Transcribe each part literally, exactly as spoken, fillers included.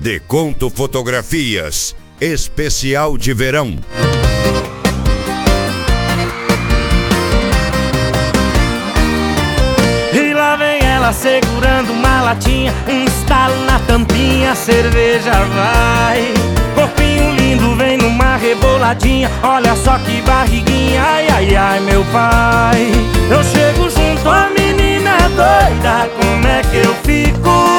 Deconto Fotografias, especial de verão. E lá vem ela segurando uma latinha, um estalo na tampinha, a cerveja vai. Corpinho lindo, vem numa reboladinha, olha só que barriguinha, ai, ai, ai, meu pai. Eu chego junto à menina doida, como é que eu fico?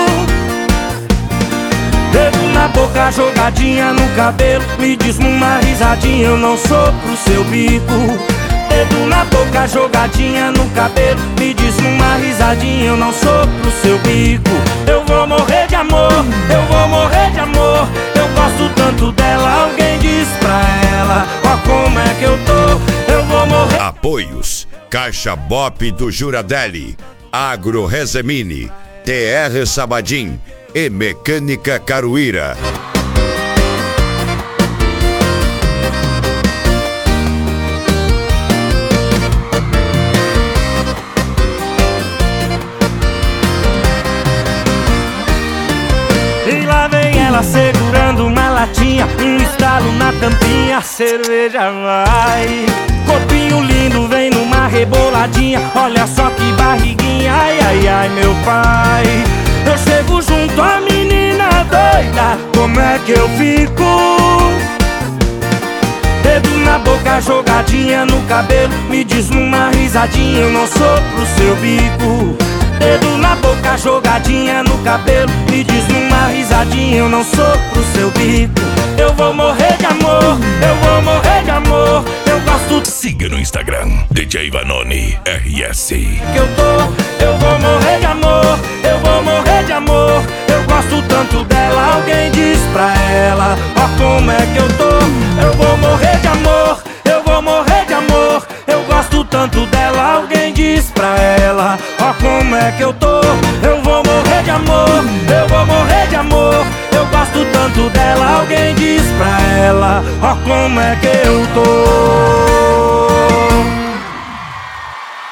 Dedo na boca, jogadinha no cabelo, me diz numa risadinha, eu não sou pro seu bico. Dedo na boca, jogadinha no cabelo, me diz numa risadinha, eu não sou pro seu bico. Eu vou morrer de amor, eu vou morrer de amor, eu gosto tanto dela, alguém diz pra ela, ó como é que eu tô, eu vou morrer. Apoios: Caixa Bop do Juradelli, Agro Rezemini, T R Sabadim e Mecânica Caruíra. E lá vem ela segurando uma latinha, um estalo na tampinha, a cerveja vai. Corpinho lindo, vem numa reboladinha, olha só que barriguinha, ai, ai, ai, meu pai. Eu chego junto à menina doida, como é que eu fico? Dedo na boca, jogadinha no cabelo, me diz numa risadinha, eu não sou pro seu bico. Dedo na boca, jogadinha no cabelo, me diz numa risadinha, eu não sou pro seu bico. Eu vou morrer de amor, eu vou morrer de amor, eu gosto. Siga no Instagram, D J Vanoni R S. Que eu tô, eu vou morrer de amor, eu vou morrer de amor, eu gosto tanto dela, alguém diz pra ela, ó como é que eu tô. Eu vou morrer de amor, eu vou morrer de amor, eu gosto tanto dela, alguém diz pra ela, ó como é que eu tô. Eu vou morrer de amor, eu vou morrer de amor, eu gosto tanto dela, alguém diz pra ela, ó como é que eu tô.